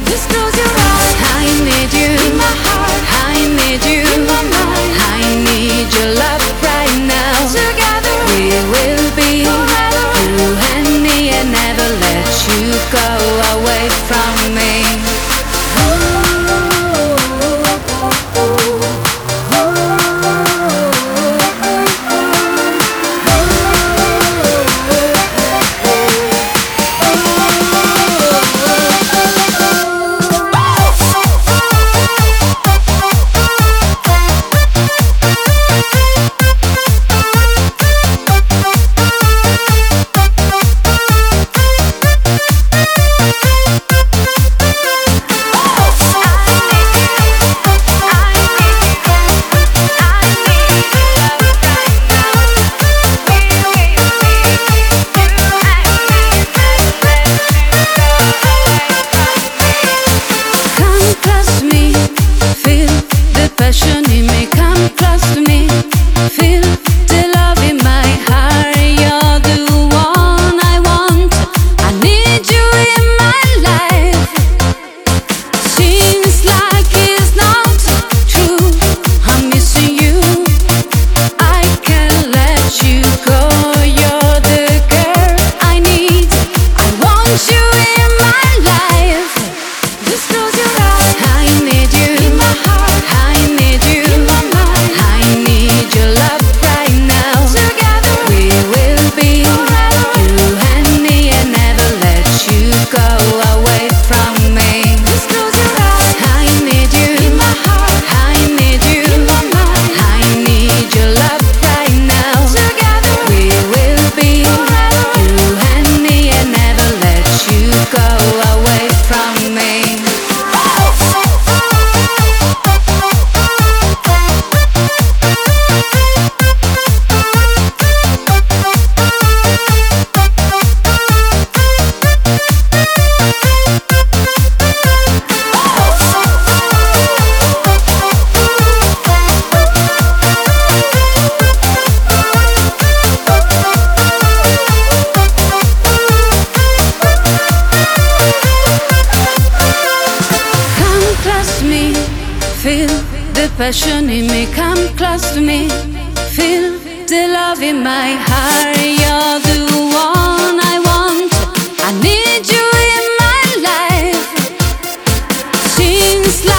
Just close your eyes. I need you in my heart. I need you in my mind. I need your love right now. Together we will be forever. You and me, and never let you go away from me. Feel the passion in me, come close to me. Feel the love in my heart. You're the one I want. I need you in my life. Seems like